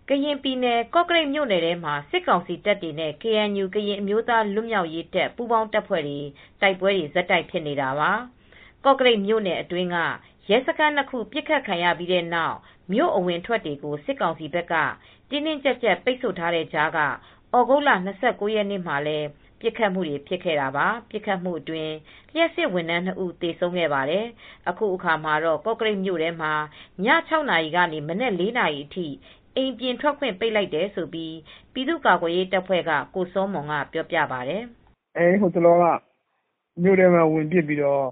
ကရင်ပြည်နယ်ကော့ကရိတ်မြို့နယ်ထဲမှာစစ်ကောင်စီတပ်တွေနဲ့ KNU ကရင်အမျိုးသားလွတ်မြောက်ရေးတပ်ပူးပေါင်းတပ်ဖွဲ့တွေတိုက်ပွဲတွေဆက်တိုက်ဖြစ်နေတာပါ။ကော့ကရိတ်မြို့နယ်အတွင်းကရဲစခန်း2ခုပစ်ခတ်ခံရပြီးတဲ့နောက်မြို့အဝင်ထွက်တွေကိုစစ်ကောင်စီဘက်ကတင်းတင်းကြပ်ကြပ်ပိတ်ဆို့ထားတဲ့ကြားကဩဂုတ်လ29 ရက်နေ့မှာလည်းပစ်ခတ်မှုတွေဖြစ်ခဲ့တာပါ။ပစ်ခတ်မှုအတွင်းလျှပ်စစ်ဝန်ထမ်း2ဦးသေဆုံးခဲ့ပါတယ်။အခုအခါမှာတော့ကော့ကရိတ်မြို့ထဲမှာည6နာရီကနေမနက်4နာရီအထိအိမ်ပြင်ထွက်ခွင့်ပိတ်လိုက်တယ်လို့ ပြည်သူ့ကာကွယ်ရေးတပ်ဖွဲ့ကကိုစောမွန်ကပြောပြပါတယ်။ဟိုတလောကမြို့ထဲမှာဝင်ပစ်ပြီးတော့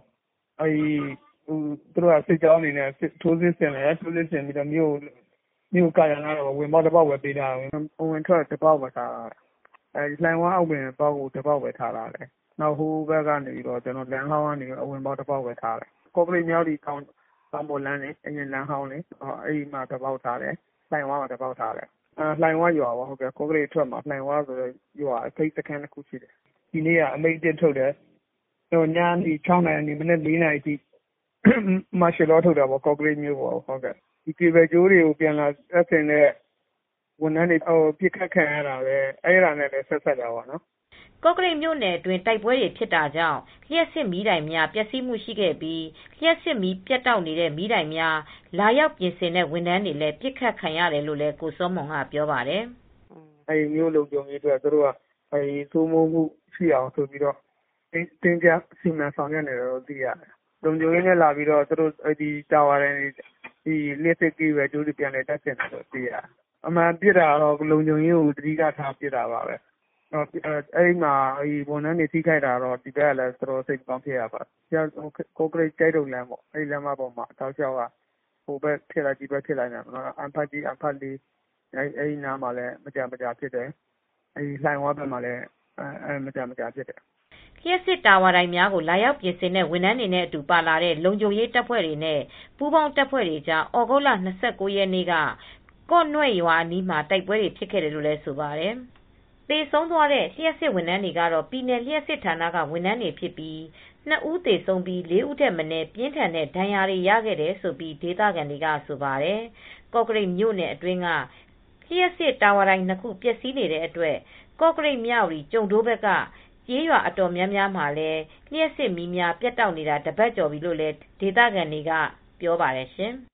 သူတို့ကစစ်ကြောင်းအနေနဲ့ထိုးစစ်ဆင်တယ်ထိုးစစ်ဆင်ပြီးတော့မြို့ကာရံကတော့ဝင်ပေါက်တစ်ပေါက်ပဲပေးထားတယ်။ဝင်ထွက်တစ်ပေါက်ပဲထားတာ။လှိုင်ဝါးအောက်ဝင်ပေါက်ကိုတစ်ပေါက်ပဲထားတာလေ။နောက်ဟိုဘက်ကနေပြီးတော့လမ်းဟောင်းကနေအဝင်ပေါက်တစ်ပေါက်ပဲထားတယ်။ကော့ကရိတ်မြောက်ဒီတောင်ပေါ်လမ်းလေအရင်လမ်းဟောင်းလေအဲဒီမှာတစ်ပေါက်ထားတယ်။လှိုင်ဝါးမှာတစ်ပေါက်ထားတယ်။လှိုင်ဝါးရွာပေါ့ဟုတ်ကဲ့ကော့ကရိတ်အထွက်မှာလှိုင်ဝါးဆိုတဲ့ရွာအထိပ်စခန်းတစ်ခုရှိတယ်။ဒီနေ့ကအမိန့်ထုတ်တယ်။ညနေ6နာရီမနက်4နာရီထိမာရှယ်လောထုတ်တာပေါ့ကော့ကရိတ်မြို့ပေါ်ဟုတ်ကဲ့ဒီကေဘယ်ကျိုးတွေကိုပြန်လာဆက်ဆင်တဲ့ဝန်ထမ်းတွေပြစ်ခတ်ခံရတာပဲအဲ့ဒါနဲ့လည်းဆက်ဆက်တာပေါ့နော်ကော့ကရိတ်မြို့နယ်အတွင်းတိုက်ပွဲတွေဖြစ်တာကြောင့်လျှက်စစ်မီးတိုင်များပျက်စီးမှုရှိခဲ့ပြီးလျှက်စစ်မီးပြတ်တောက်နေတဲ့မီးတိုင်များလာရောက်ပြင်ဆင်တဲ့ဝန်ထမ်းတွေလည်းပြစ်ခတ်ခံရတယ်လို့လည်းကိုစောမွန်ကပြောပါတယ်အဲ့မြို့လုံခြုံရေးအတွက်သူတို့ကစိုးမိုးမှုရှိအောင်ဆိုပြီးတော့တင်းကြပ်စီမံဆောင်ရွက်နေတယ်လို့သိရတယ်လုံခြုံရေးနဲ့လာပြီးတော့သူတို့ဒီတာဝါတွေဒီလျှက်စစ်ကြီးပဲကျိုးတွေပြန်လဲတက်ဆင်တယ်လို့သိရတယ်အမှန်ပြစ်တာတော့လုံခြုံရေးကိုတတိကထားပြစ်တာပါပဲအဲ့မှာဝန်ထမ်းတွေထိခိုက်တာတော့ဒီဘက်ကလည်းတော်တော်စိတ်ကောင်းဖြစ်ရပါကော့ကရိတ်ကျိုက်တုံလမ်းပေါ့အဲ့လမ်းမပေါ်မှာအထောက်လျှောက်ကဟိုဘက်ဖြစ်လိုက်ဒီဘက်ဖြစ်လိုက်နေမှာအန်ဖတ်ကြီးအန်ဖတ်လေးအဲ့နားမှာလည်းမကြဖြစ်တယ်အဲ့လှိုင်ဝါဘက်မှာလည်းမကြဖြစ်တယ်လျှက်စစ်တာဝါတိုင်များကိုလာရောက်ပြင်ဆင်တဲ့ဝန်ထမ်းတွေနဲ့အတူပါလာတဲ့လုံခြုံရေးတပ်ဖွဲ့တွေနဲ့ပူးပေါင်းတပ်ဖွဲ့တွေကြားဩဂုတ်လ29 ရက်နေ့ကကော့နွဲ့ရွာအနီးမှာတိုက်ပွဲတွေဖြစ်ခဲ့တယ်လို့လည်းဆိုပါတယ်။သေဆုံးသွားတဲ့လျှက်စစ်ဝန်ထမ်းတွေကတော့ပြည်နယ်လျှက်စစ်ဌာနကဝန်ထမ်းတွေဖြစ်ပြီး2ဦးသေဆုံးပြီး4ဦးထက်မနည်းပြင်းထန်တဲ့ဒဏ်ရာတွေရခဲ့တယ်လို့ဒေသခံတွေကဆိုပါတယ်။ကော့ကရိတ်မြို့နယ်အတွင်းကလျှက်စစ်တာဝါတိုင်2ခုပျက်စီးနေတဲ့အတွက်ကော့ကရိတ်မြဝတီကျုံဒိုးဘက်ကကျေးရွာအတော်များများမှာလည်းလျှက်စစ်မီးများပြတ်တောက်နေတာတပတ်ကျော်ပြီလို့လည်းဒေသခံတွေကပြောပါတယ်ရှင်။